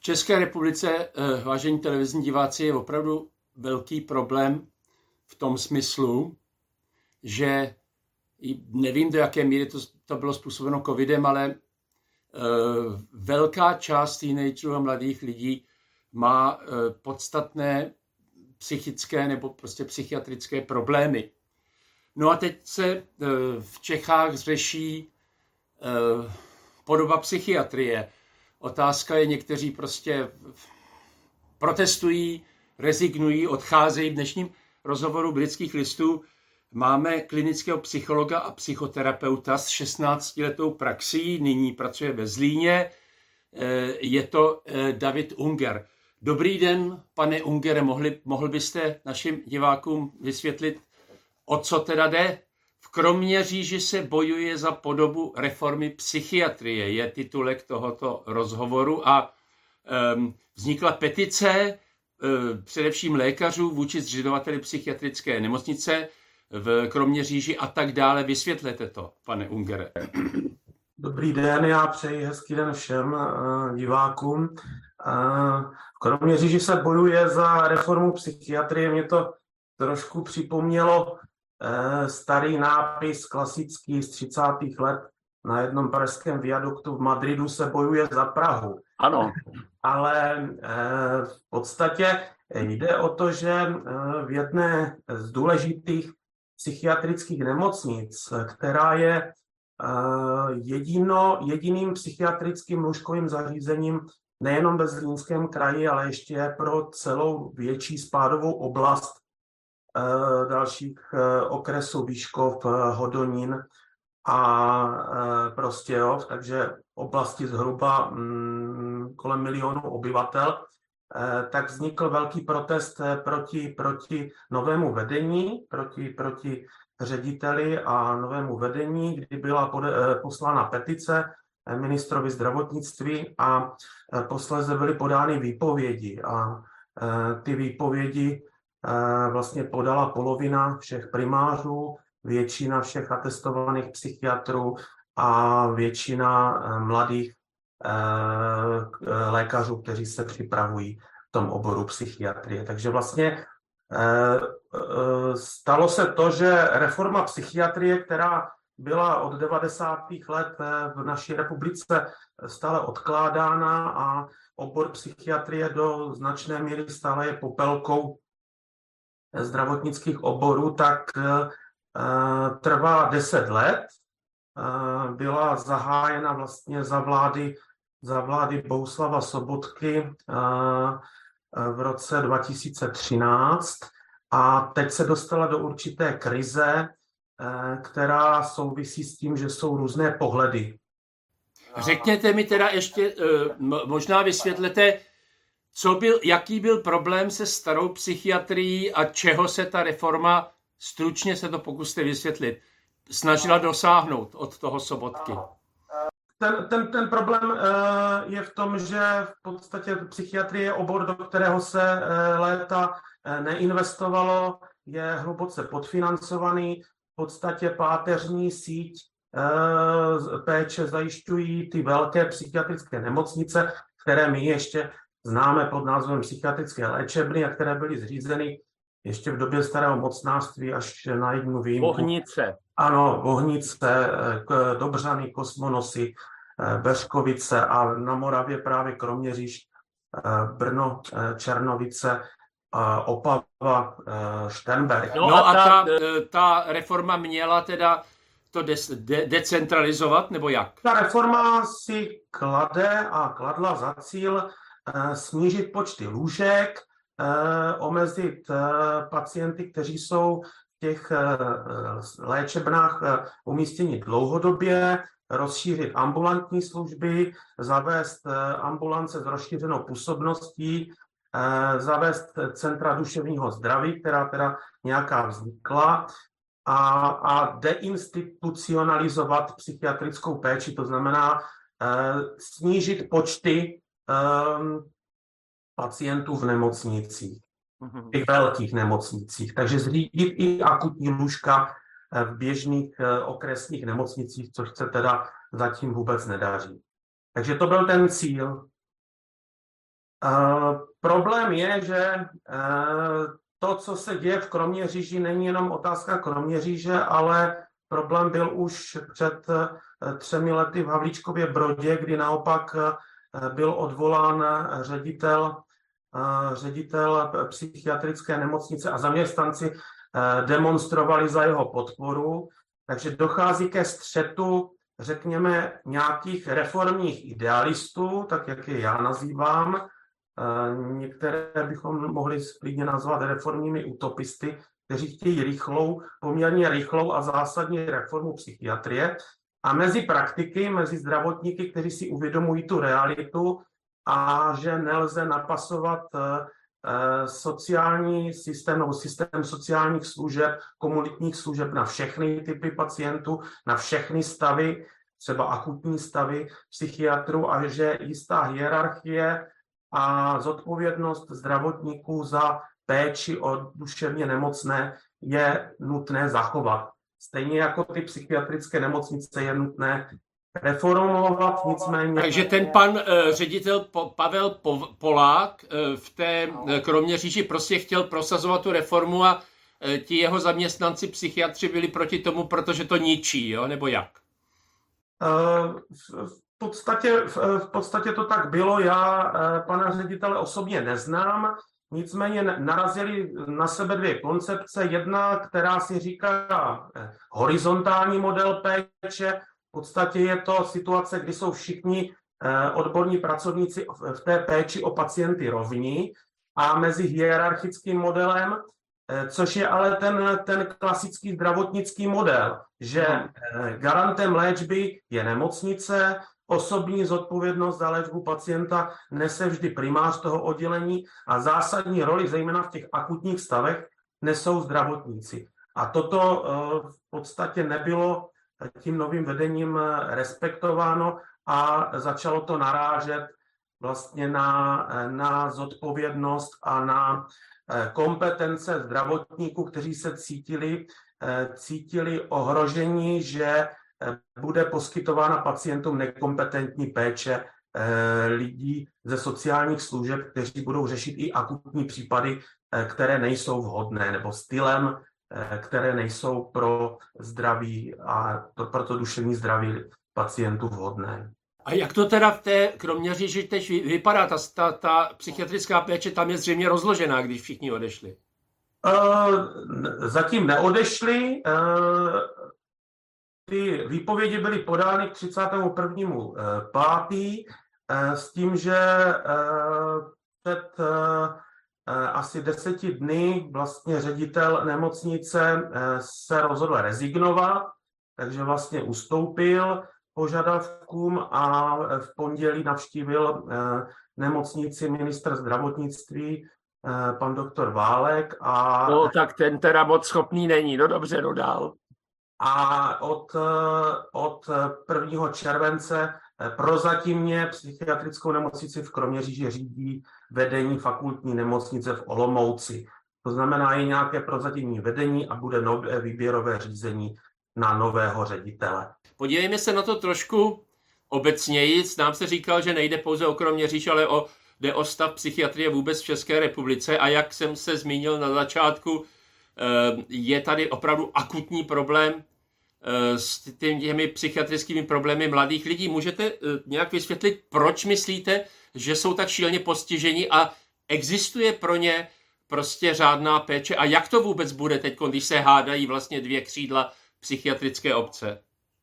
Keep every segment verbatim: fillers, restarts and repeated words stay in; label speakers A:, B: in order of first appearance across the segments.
A: České republice, vážení televizní diváci, je opravdu velký problém v tom smyslu, že nevím, do jaké míry to, to bylo způsobeno covidem, ale uh, velká část teenagerů a mladých lidí má uh, podstatné psychické nebo prostě psychiatrické problémy. No a teď se uh, v Čechách řeší uh, podoba psychiatrie. Otázka je, někteří prostě protestují, rezignují, odcházejí. V dnešním rozhovoru Britských listů máme klinického psychologa a psychoterapeuta s šestnáctiletou praxí, nyní pracuje ve Zlíně, je to David Unger. Dobrý den, pane Ungere, mohli, mohl byste našim divákům vysvětlit, o co teda jde? V Kroměříži se bojuje za podobu reformy psychiatrie, je titulek tohoto rozhovoru a um, vznikla petice um, především lékařů vůči zřizovateli psychiatrické nemocnice v Kroměříži a tak dále. Vysvětlete to, pane Ungere.
B: Dobrý den, já přeji hezký den všem uh, divákům. Uh, v Kroměříži se bojuje za reformu psychiatrie. Mě to trošku připomnělo starý nápis klasický z třicátých let na jednom pražském viaduktu v Madridu se bojuje za Prahu.
A: Ano.
B: Ale v podstatě jde o to, že v jedné z důležitých psychiatrických nemocnic, která je jedino, jediným psychiatrickým lůžkovým zařízením nejenom ve Zlínském kraji, ale ještě pro celou větší spádovou oblast dalších okresů Výškov, Hodonín a Prostějov, takže oblasti zhruba kolem milionu obyvatel, tak vznikl velký protest proti, proti novému vedení, proti, proti řediteli a novému vedení, kdy byla poslána petice ministrovi zdravotnictví a posléze byly podány výpovědi. A ty výpovědi vlastně podala polovina všech primářů, většina všech atestovaných psychiatrů a většina mladých lékařů, kteří se připravují v tom oboru psychiatrie. Takže vlastně stalo se to, že reforma psychiatrie, která byla od devadesátých let v naší republice stále odkládána a obor psychiatrie do značné míry stále je popelkou zdravotnických oborů, tak uh, trvá deset let. Uh, byla zahájena vlastně za vlády, za vlády Bohuslava Sobotky uh, v roce dva tisíce třináct a teď se dostala do určité krize, uh, která souvisí s tím, že jsou různé pohledy.
A: Řekněte mi teda ještě, uh, možná vysvětlete, Co byl, jaký byl problém se starou psychiatrií a čeho se ta reforma, stručně se to pokuste vysvětlit, snažila dosáhnout od toho Sobotky?
B: Ten, ten, ten problém uh, je v tom, že v podstatě psychiatrie je obor, do kterého se uh, léta uh, neinvestovalo, je hluboce podfinancovaný, v podstatě páteřní síť uh, péče zajišťují ty velké psychiatrické nemocnice, které my ještě známe pod názvem psychiatrické léčebny a které byly zřízeny ještě v době starého mocnářství až na jednu výjimku.
A: Bohnice.
B: Ano, Bohnice, Dobřany, Kosmonosy, Beřkovice a na Moravě právě Kroměříž, Brno, Černovice, Opava, Šternberk.
A: No, no a ta, ta reforma měla teda to de- de- decentralizovat, nebo jak?
B: Ta reforma si klade a kladla za cíl snížit počty lůžek, omezit pacienty, kteří jsou v těch léčebnách umístěni dlouhodobě, rozšířit ambulantní služby, zavést ambulance s rozšířenou působností, zavést centra duševního zdraví, která teda nějaká vznikla, a, a deinstitucionalizovat psychiatrickou péči, to znamená snížit počty Um, pacientů v nemocnicích, v těch velkých nemocnicích. Takže zřídit i akutní lůžka v běžných uh, okresních nemocnicích, což se teda zatím vůbec nedaří. Takže to byl ten cíl. Uh, problém je, že uh, to, co se děje v Kroměříži, není jenom otázka Kroměříže, ale problém byl už před uh, třemi lety v Havlíčkově Brodě, kdy naopak uh, byl odvolán ředitel, uh, ředitel psychiatrické nemocnice a zaměstnanci uh, demonstrovali za jeho podporu. Takže dochází ke střetu, řekněme, nějakých reformních idealistů, tak jak je já nazývám. Některé bychom mohli klidně nazvat reformními utopisty, kteří chtějí rychlou, poměrně rychlou a zásadní reformu psychiatrie. A mezi praktiky, mezi zdravotníky, kteří si uvědomují tu realitu a že nelze napasovat sociální systém nebo systém sociálních služeb, komunitních služeb na všechny typy pacientů, na všechny stavy, třeba akutní stavy psychiatrů, a že jistá hierarchie a zodpovědnost zdravotníků za péči o duševně nemocné je nutné zachovat. Stejně jako ty psychiatrické nemocnice je nutné reformovat, nicméně...
A: Takže ten pan uh, ředitel po, Pavel po, Polák uh, v té uh, Kroměříži prostě chtěl prosazovat tu reformu a uh, ti jeho zaměstnanci psychiatři byli proti tomu, protože to ničí, jo? Nebo jak?
B: Uh, v, v, podstatě, v, v podstatě to tak bylo. Já uh, pana ředitele osobně neznám, nicméně narazili na sebe dvě koncepce. Jedna, která si říká horizontální model péče. V podstatě je to situace, kdy jsou všichni odborní pracovníci v té péči o pacienty rovní, a mezi hierarchickým modelem, což je ale ten, ten klasický zdravotnický model, že garantem léčby je nemocnice, osobní zodpovědnost za léčbu pacienta nese vždy primář toho oddělení a zásadní roli, zejména v těch akutních stavech, nesou zdravotníci. A toto v podstatě nebylo tím novým vedením respektováno a začalo to narážet vlastně na, na zodpovědnost a na kompetence zdravotníků, kteří se cítili, cítili ohrožení, že bude poskytována pacientům nekompetentní péče lidí ze sociálních služeb, kteří budou řešit i akutní případy, které nejsou vhodné, nebo stylem, které nejsou pro zdraví a pro to duševní zdraví pacientů vhodné.
A: A jak to teda v té Kroměříži teď vypadá? Ta, ta, ta psychiatrická péče tam je zřejmě rozložená, když všichni odešli.
B: Uh, zatím neodešli. Uh, ty výpovědi byly podány k třicátému prvnímu pátého Uh, s tím, že uh, před uh, asi deseti dny vlastně ředitel nemocnice se rozhodl rezignovat, takže vlastně ustoupil požadavkům a v pondělí navštívil nemocnici ministr zdravotnictví, pan doktor Válek. A...
A: No tak ten teda moc schopný není, no dobře, dodal.
B: A od, od prvního července prozatímně psychiatrickou nemocnici v Kroměříži řídí vedení fakultní nemocnice v Olomouci. To znamená, je nějaké prozatímní vedení a bude nové výběrové řízení na nového ředitele.
A: Podívejme se na to trošku obecněji. Nám se říkal, že nejde pouze o Kroměříž, ale o, jde o stav psychiatrie vůbec v České republice. A jak jsem se zmínil na začátku, je tady opravdu akutní problém s těmi psychiatrickými problémy mladých lidí. Můžete nějak vysvětlit, proč myslíte, že jsou tak šíleně postiženi a existuje pro ně prostě řádná péče? A jak to vůbec bude teď, když se hádají vlastně dvě křídla psychiatrické obce?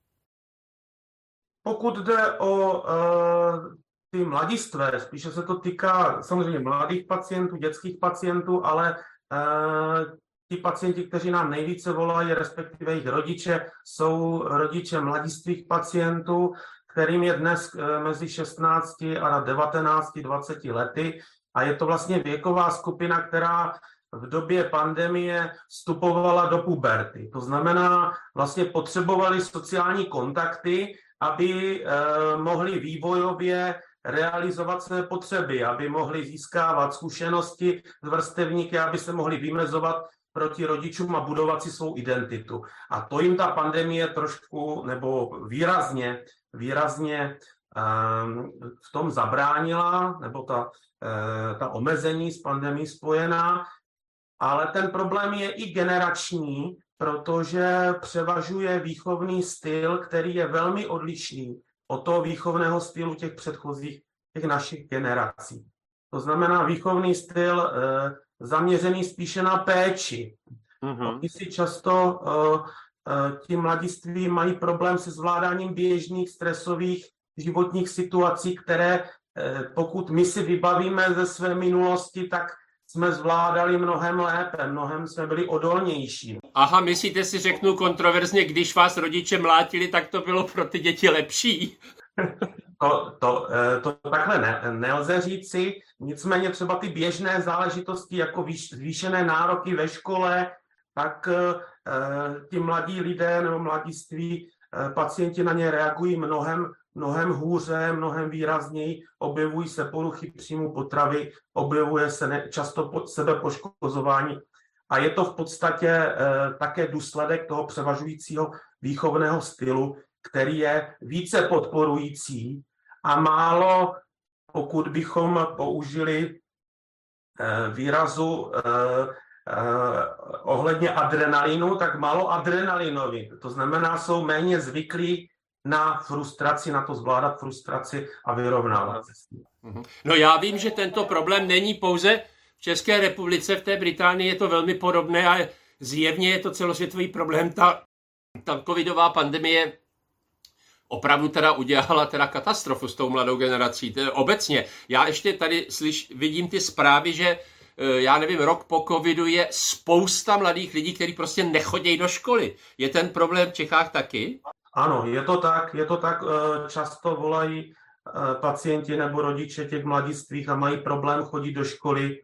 B: Pokud jde o uh, ty mladistvé, spíše se to týká samozřejmě mladých pacientů, dětských pacientů, ale uh, ti pacienti, kteří nám nejvíce volají, respektive jejich rodiče, jsou rodiče mladistvých pacientů, kterým je dnes mezi šestnácti a devatenácti dvaceti lety. A je to vlastně věková skupina, která v době pandemie vstupovala do puberty. To znamená, vlastně potřebovali sociální kontakty, aby eh, mohli vývojově realizovat své potřeby, aby mohli získávat zkušenosti z vrstevníky, aby se mohli vymezovat proti rodičům a budovat si svou identitu. A to jim ta pandemie trošku nebo výrazně, výrazně um, v tom zabránila, nebo ta ta omezení s pandemií spojená, ale ten problém je i generační, protože převažuje výchovný styl, který je velmi odlišný od toho výchovného stylu těch předchozích, těch našich generací. To znamená výchovný styl e, zaměřený spíše na péči. Mm-hmm. Oni si často e, e, ti mladiství mají problém se zvládáním běžných stresových životních situací, které e, pokud my si vybavíme ze své minulosti, tak jsme zvládali mnohem lépe, mnohem jsme byli odolnější.
A: Aha, myslíte si, řeknu kontroverzně, když vás rodiče mlátili, tak to bylo pro ty děti lepší?
B: To, to, to takhle ne, nelze říci, nicméně třeba ty běžné záležitosti, jako výš, zvýšené nároky ve škole, tak e, ti mladí lidé nebo mladiství, e, pacienti na ně reagují mnohem, mnohem hůře, mnohem výrazněji, objevují se poruchy příjmu potravy, objevuje se ne, často pod sebepoškozování a je to v podstatě e, také důsledek toho převažujícího výchovného stylu, který je více podporující a málo, pokud bychom použili eh, výrazu eh, eh, ohledně adrenalinu, tak málo adrenalinový. To znamená, jsou méně zvyklí na frustraci, na to zvládat frustraci a vyrovnávat se s tím.
A: No já vím, že tento problém není pouze v České republice, v té Británii je to velmi podobné a zjevně je to celosvětový problém. Ta, ta covidová pandemie opravdu teda udělala teda katastrofu s tou mladou generací, teda obecně. Já ještě tady slyš, vidím ty zprávy, že já nevím, rok po covidu je spousta mladých lidí, kteří prostě nechodí do školy. Je ten problém v Čechách taky?
B: Ano, je to tak, je to tak. Často volají pacienti nebo rodiče těch mladistvých a mají problém chodit do školy,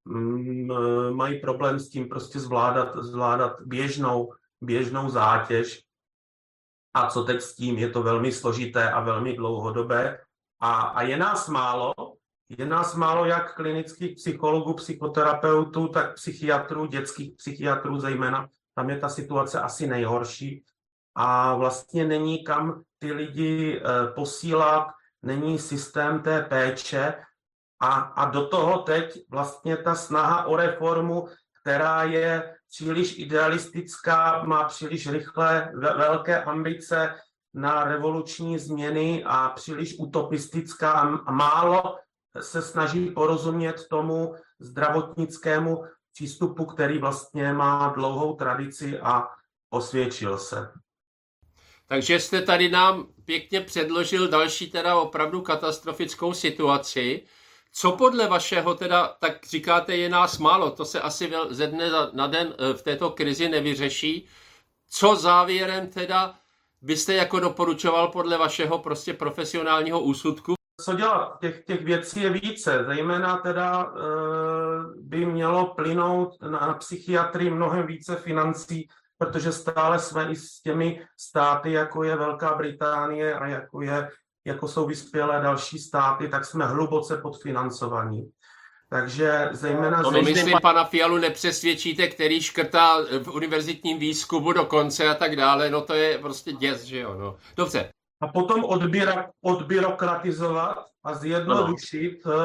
B: mají problém s tím prostě zvládat, zvládat běžnou, běžnou zátěž. A co teď s tím? Je to velmi složité a velmi dlouhodobé. A, a je nás málo, je nás málo jak klinických psychologů, psychoterapeutů, tak psychiatrů, dětských psychiatrů zejména. Tam je ta situace asi nejhorší. A vlastně není kam ty lidi e, posílat, není systém té péče. A, a do toho teď vlastně ta snaha o reformu, která je příliš idealistická, má příliš rychlé, velké ambice na revoluční změny a příliš utopistická a málo se snaží porozumět tomu zdravotnickému přístupu, který vlastně má dlouhou tradici a osvědčil se.
A: Takže jste tady nám pěkně předložil další teda opravdu katastrofickou situaci. Co podle vašeho teda, tak říkáte, je nás málo, to se asi ze dne na den v této krizi nevyřeší. Co závěrem teda byste jako doporučoval podle vašeho prostě profesionálního úsudku?
B: Co dělat? Těch, těch věcí je více, zejména teda e, by mělo plynout na, na psychiatrii mnohem více financí, protože stále jsme i s těmi státy, jako je Velká Británie a jako je jako jsou vyspělé další státy, tak jsme hluboce podfinancovaní. Takže zejména...
A: To myslím, pa... pana Fialu nepřesvědčíte, který škrtá v univerzitním výzkumu dokonce a tak dále, no to je prostě děs, že jo, no. Dobře.
B: A potom odběra, odbyrokratizovat a zjednodušit no.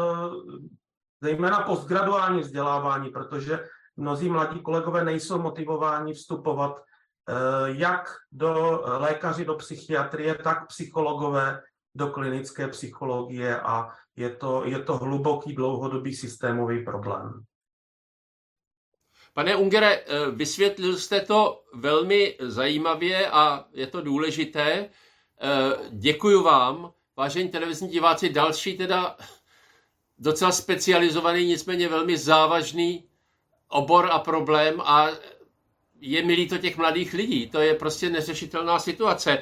B: zejména postgraduální vzdělávání, protože mnozí mladí kolegové nejsou motivováni vstupovat jak do lékaři do psychiatrie, tak psychologové do klinické psychologie a je to, je to hluboký dlouhodobý systémový problém.
A: Pane Ungere, vysvětlil jste to velmi zajímavě a je to důležité. Děkuju vám, vážení televizní diváci, další teda docela specializovaný, nicméně velmi závažný obor a problém a je mi líto těch mladých lidí. To je prostě neřešitelná situace.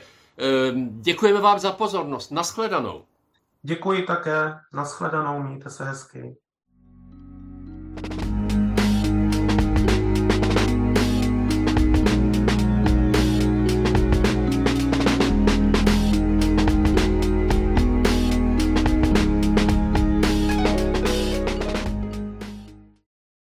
A: Děkujeme vám za pozornost. Nashledanou.
B: Děkuji také. Nashledanou. Mějte se hezky.